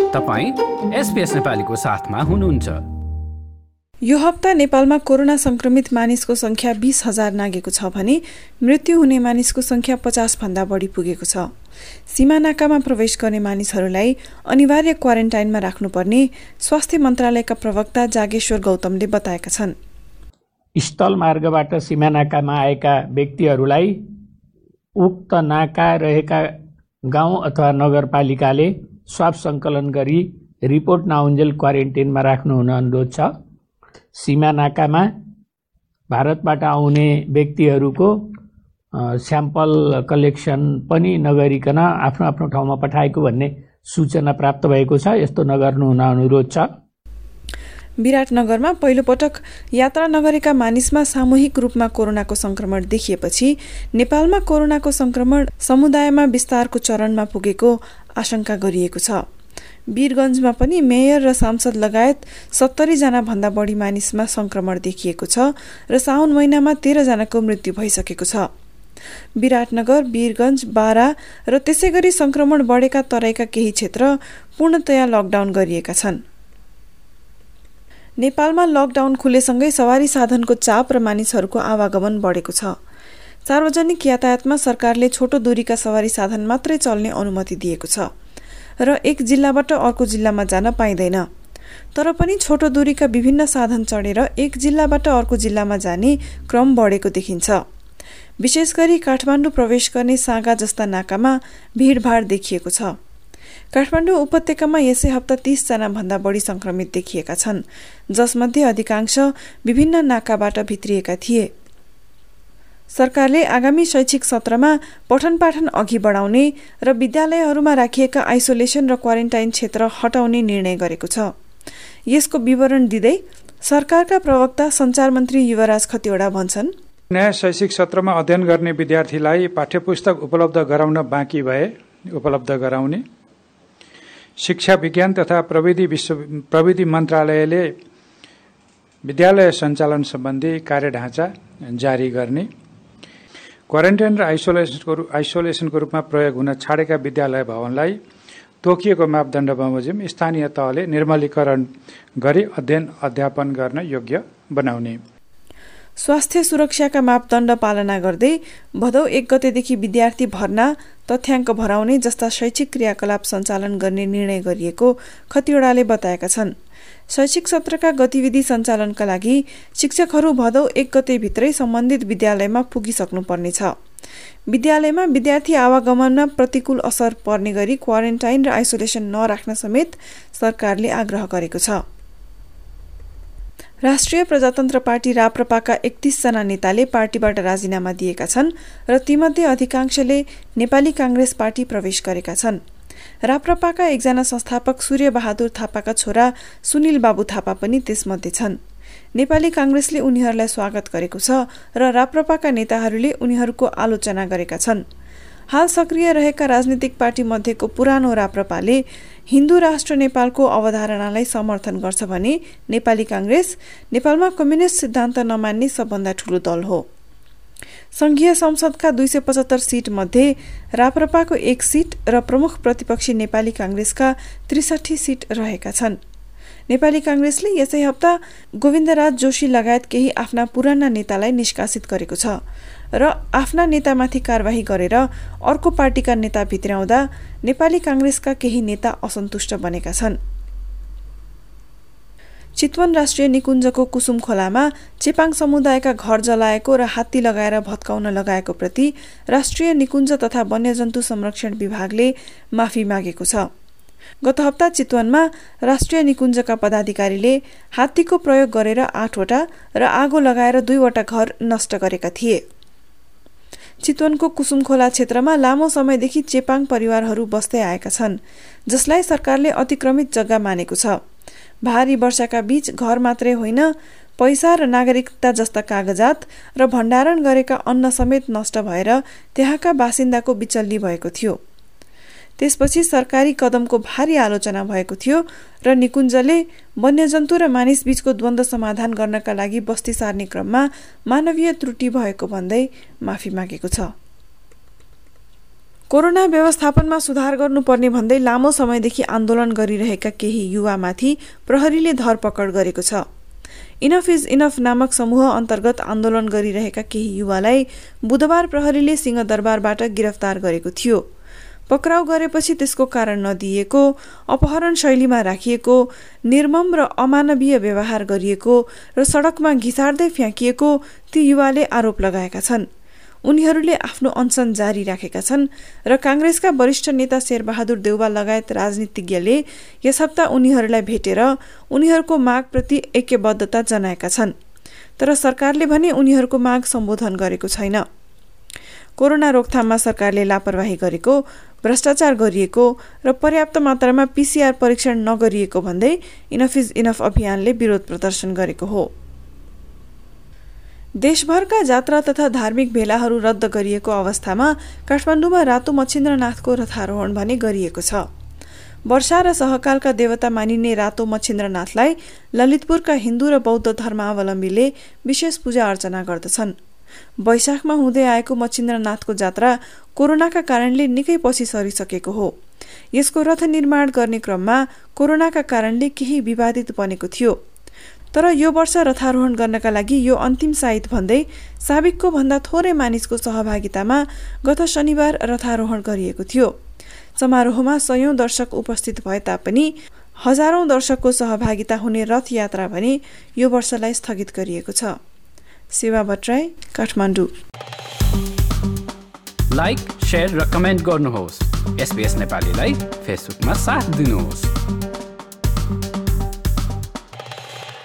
तपाईं SBS नेपालीको साथमा हुनुहुन्छ। यो हप्ता नेपालमा कोरोना संक्रमित मानिसको संख्या 20,000 नागेको छ भने मृत्यु हुने मानिसको संख्या 50 भन्दा बढी पुगेको छ। सीमा नाकामा प्रवेश गर्ने मानिसहरूलाई अनिवार्य क्वारेन्टाइनमा राख्नुपर्ने स्वास्थ्य मन्त्रालयका प्रवक्ता जागेश्वर गौतमले बताएका छन्। स्थल मार्गबाट सीमा नाकामा आएका व्यक्तिहरूलाई उक्त नाका रहेका गाउँ अथवा नगरपालिकाले स्वाब सङ्कलन गरी रिपोर्ट नआउन्जेल क्वारेन्टाइनमा राख्नु हुन अनुरोध छ। सीमा नाकामा भारतबाट आउने व्यक्तिहरूको स्याम्पल कलेक्सन पनि नगरिकन आफ्नो आफ्नो ठाउँमा पठाएको भन्ने सूचना प्राप्त भएको छ। यस्तो नगर्नु हुन अनुरोध छ। विराटनगरमा पहिलोपटक यात्रा नगरेका मानिसमा सामूहिक रूपमा कोरोनाको संक्रमण देखिएपछि नेपालमा कोरोनाको संक्रमण समुदायमा विस्तारको चरणमा पुगेको आशंका गरिएको छ। वीरगञ्जमा पनि मेयर र सांसद लगायत 70 जना भन्दा बढी मानिसमा संक्रमण देखिएको छ र साउन महिनामा 13 जनाको मृत्यु भइसकेको छ। विराटनगर, वीरगञ्ज, बारा र त्यसैगरी संक्रमण बढेका तराईका केही क्षेत्र पूर्णतया लकडाउन गरिएका छन्। नेपालमा लकडाउन खुलेसँगै सवारी साधनको चाप र मानिसहरूको आवागमन बढेको छ। सार्वजनिक यातायातमा सरकारले छोटो दूरीका सवारी साधन मात्रै चल्ने अनुमति दिएको छ र एक जिल्लाबाट अर्को जिल्लामा जान पाइँदैन। तर पनि छोटो दूरीका विभिन्न साधन चढेर एक जिल्लाबाट अर्को जिल्लामा जाने क्रम बढेको देखिन्छ। विशेष गरी काठमाडौँ प्रवेश गर्ने सागा जस्ता नाकामा भिडभाड देखिएको छ। काठमाडौँ उपत्यकामा यसै हप्ता 30 जना भन्दा बढी संक्रमित देखिएका छन्, जसमध्ये अधिकांश विभिन्न नाकाबाट भित्रिएका थिए। सरकारले आगामी शैक्षिक सत्रमा पठन पाठन अघि बढाउने र विद्यालयहरूमा राखिएका आइसोलेसन र क्वारेन्टाइन क्षेत्र हटाउने निर्णय गरेको छ। यसको विवरण दिँदै सरकारका प्रवक्ता सञ्चार मन्त्री युवराज खतिवडा भन्छन्, नयाँ शैक्षिक सत्रमा अध्ययन गर्ने विद्यार्थीलाई पाठ्यपुस्तक उपलब्ध गराउन बाँकी भए उपलब्ध गराउने, शिक्षा विज्ञान तथा प्रविधि मन्त्रालयले विद्यालय सञ्चालन सम्बन्धी कार्यढाँचा जारी गर्ने, क्वारेन्टाइन र आइसोलेसनको रूपमा प्रयोग हुन छाडेका विद्यालय भवनलाई तोकिएको मापदण्ड बमोजिम स्थानीय तहले निर्मलीकरण गरी अध्ययन अध्यापन गर्न योग्य बनाउने। स्वास्थ्य सुरक्षाका मापदण्ड पालना गर्दै भदौ 1 गतेदेखि विद्यार्थी भर्ना, तथ्याङ्क भराउने जस्ता शैक्षिक क्रियाकलाप सञ्चालन गर्ने निर्णय गरिएको खतिवडाले बताएका छन्। शैक्षिक सत्रका गतिविधि सञ्चालनका लागि शिक्षकहरू भदौ 1 गतेभित्रै सम्बन्धित विद्यालयमा पुगिसक्नुपर्नेछ। विद्यालयमा विद्यार्थी आवागमनमा प्रतिकूल असर पर्ने गरी क्वारेन्टाइन र आइसोलेसन नराख्न समेत सरकारले आग्रह गरेको छ। राष्ट्रिय प्रजातन्त्र पार्टी राप्रपाका 31 जना नेताले पार्टीबाट राजीनामा दिएका छन् र तीमध्ये अधिकांशले नेपाली कांग्रेस पार्टी प्रवेश गरेका छन्। राप्रपाका एकजना संस्थापक सूर्य बहादुर थापाका छोरा सुनिल बाबु थापा पनि त्यसमध्ये छन्। नेपाली कांग्रेसले उनीहरूलाई स्वागत गरेको छ र राप्रपाका नेताहरूले उनीहरूको आलोचना गरेका छन्। हाल सक्रिय रहेका राजनीतिक पार्टी मध्येको पुरानो राप्रपाले हिन्दू राष्ट्र नेपालको अवधारणालाई समर्थन गर्छ भने नेपाली कांग्रेस नेपालमा कम्युनिस्ट सिद्धान्त नमान्ने सबभन्दा ठूलो दल हो। संघीय संसदका 275 सीट मध्ये राप्रपाको 1 सीट र प्रमुख प्रतिपक्षी नेपाली कांग्रेसका 63 सीट रहेका छन्। नेपाली कांग्रेसले यसै हप्ता गोविन्दराज जोशी लगायत केही आफ्ना पुराना नेतालाई निष्कासित गरेको छ र आफ्ना नेतामाथि कारबाही गरेर अर्को पार्टीका नेता भित्र्याउँदा नेपाली कांग्रेसका केही नेता असन्तुष्ट बनेका छन्। चितवन राष्ट्रिय निकुञ्जको कुसुम खोलामा चेपाङ समुदायका घर जलाएको र हात्ती लगाएर भत्काउन लगाएको प्रति राष्ट्रिय निकुञ्ज तथा वन्यजन्तु संरक्षण विभागले माफी मागेको छ। गत हप्ता चितवनमा राष्ट्रिय निकुञ्जका पदाधिकारीले हात्तीको प्रयोग गरेर 8 वटा र आगो लगाएर 2 वटा घर नष्ट गरेका थिए। चितवनको कुसुमखोला क्षेत्रमा लामो समयदेखि चेपाङ परिवारहरू बस्दै आएका छन्, जसलाई सरकारले अतिक्रमित जग्गा मानेको छ। भारी वर्षाका बीच घर मात्रै होइन, पैसा र नागरिकता जस्ता कागजात र भण्डारण गरेका अन्न समेत नष्ट भएर त्यहाँका बासिन्दाको बिचल्ली भएको थियो। त्यसपछि सरकारी कदमको भारी आलोचना भएको थियो र निकुञ्जले वन्यजन्तु र मानिसबीचको द्वन्द्व समाधान गर्नका लागि बस्ती सार्ने क्रममा मानवीय त्रुटि भएको भन्दै माफी मागेको छ। कोरोना व्यवस्थापनमा सुधार गर्नुपर्ने भन्दै लामो समयदेखि आन्दोलन गरिरहेका केही युवामाथि प्रहरीले धरपकड गरेको छ। इनफ इज इनफ नामक समूह अन्तर्गत आन्दोलन गरिरहेका केही युवालाई बुधबार प्रहरीले सिंहदरबारबाट गिरफ्तार गरेको थियो। पक्राउ गरेपछि त्यसको कारण नदिएको, अपहरण शैलीमा राखिएको, निर्मम र अमानवीय व्यवहार गरिएको र सडकमा घिसार्दै फ्याँकिएको ती युवाले आरोप लगाएका छन्। उनीहरूले आफ्नो अनसन जारी राखेका छन् र कांग्रेसका वरिष्ठ नेता शेरबहादुर देउवा लगायत राजनीतिज्ञले यस हप्ता उनीहरूलाई भेटेर उनीहरूको मागप्रति ऐक्यबद्धता जनाएका छन्। तर सरकारले भने उनीहरूको माग सम्बोधन गरेको छैन। कोरोना रोकथाममा सरकारले लापरवाही गरेको, भ्रष्टाचार गरिएको र पर्याप्त मात्रामा पीसीआर परीक्षण नगरिएको भन्दै इनफ इज इनफ अभियानले विरोध प्रदर्शन गरेको हो। देशभरका जात्रा तथा धार्मिक भेलाहरू रद्द गरिएको अवस्थामा काठमाडौँमा रातो मच्छिन्द्रनाथको रथारोहण भने गरिएको छ। वर्षा र सहकालका देवता मानिने रातो मच्छिन्द्रनाथलाई ललितपुरका हिन्दू र बौद्ध धर्मावलम्बीले विशेष पूजा अर्चना गर्दछन्। वैशाखमा हुँदै आएको मच्छिन्द्रनाथको जात्रा कोरोनाका कारणले निकै पछि सरिसकेको हो। यसको रथ निर्माण गर्ने क्रममा कोरोनाका कारणले केही विवादित बनेको थियो। तर यो वर्ष रथारोहण गर्नका लागि यो अन्तिम साइत भन्दै साबिकको भन्दा थोरै मानिसको सहभागितामा गत शनिबार रथारोहण गरिएको थियो। समारोहमा 100औं दर्शक उपस्थित भए तापनि हजारौं दर्शकको सहभागिता हुने रथ यात्रा भने यो वर्षलाई स्थगित गरिएको छ। सेवा भट्टराई, काठमाडौँ। लाइक, शेयर र कमेन्ट गर्नुहोस्। SBS नेपालीलाई फेसबुकमा साथ दिनुहोस्।